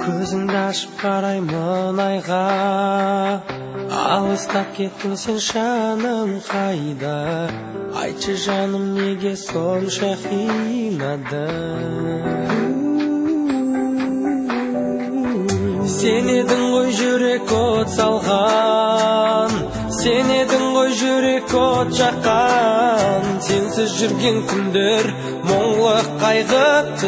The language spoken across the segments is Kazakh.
Көзіңді ашып қараймын айға, алыстап кеттің сен жаным қайда? Айтшы жаным неге сонша қинады? Сен едің ғой жүрек от салған, сен едің ғой жүрек от жаққан. Сенсіз жүрген күндер мұңлы қайғы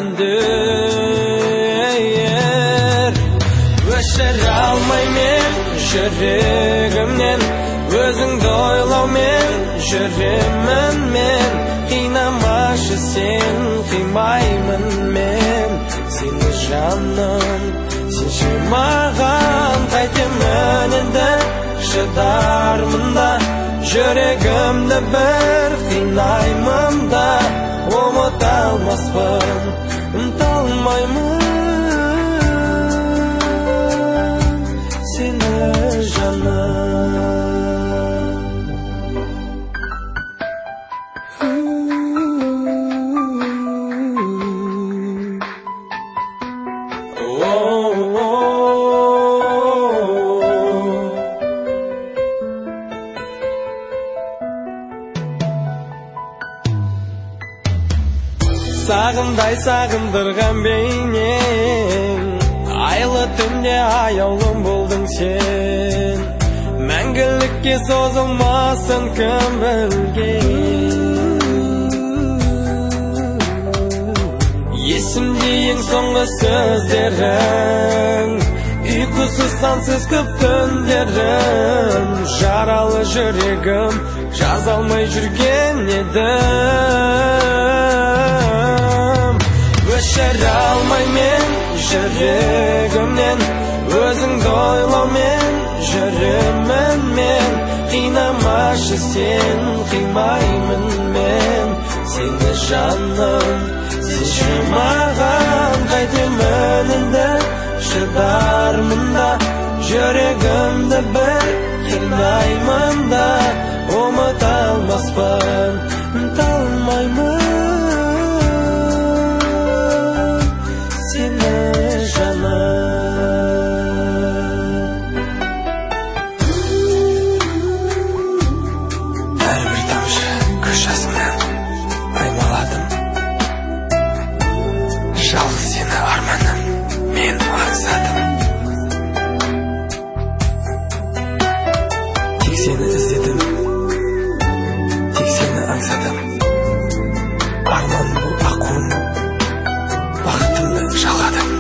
түндер. Өшіре алмаймен жүрегімнен, өзіңді ойлаумен жүремін мен. Қинамашы сен, қимаймын мен сені жаным. Сенші маған қайтемін енді шыдармын да, жүрегімді бір қинаймын да, ұмыта алмаспын, ұмыта алмаймын сені жаным. Сағымдай сағындырған бейнең, айлы түнде аяулым болдың сен. Мәңгілікке созылмасын кім білген. Есімде ең соңғы сөздерің, ұйқысыз сансыз көп түндерім. Жаралы жүрегім жаза алмай жүрген едім. Өшіре алмаймен жүрегімнен, өзіңді ойлаумен жүремін мен. Қинамашы сен, қимаймын мен сені жаным. Сенші маған қайтемін енді шыдармын да, жүрегімді бір қинаймын да, ұмыта алмаспын, ұмыта алмаймын сені жаным. Әрбір тамшы көз жасымнан аймаладым, жалғыз сені арманым мен аңсадым. Тек сені іздедім, тек сені аңсадым. Арманым бұл аққуым, бақытымды жалғадым.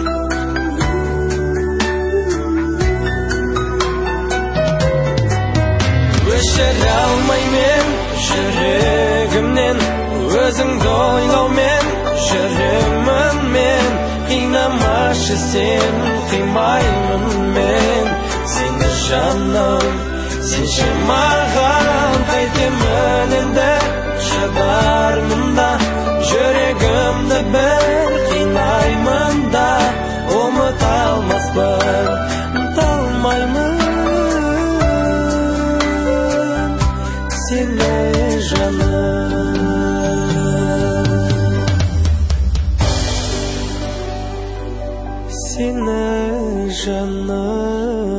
Өшіре алмаймен жүрегімнен, өзіңді ойлаумен жүремін мен. Қинамашы сен, қимаймын мен сені жаным. Сенші маған қайтемін енді шыдармын да, жүрегімді бір қинаймын да, ұмыта алмаспын, ұмыта алмаймын сені жаным. Сені жаным.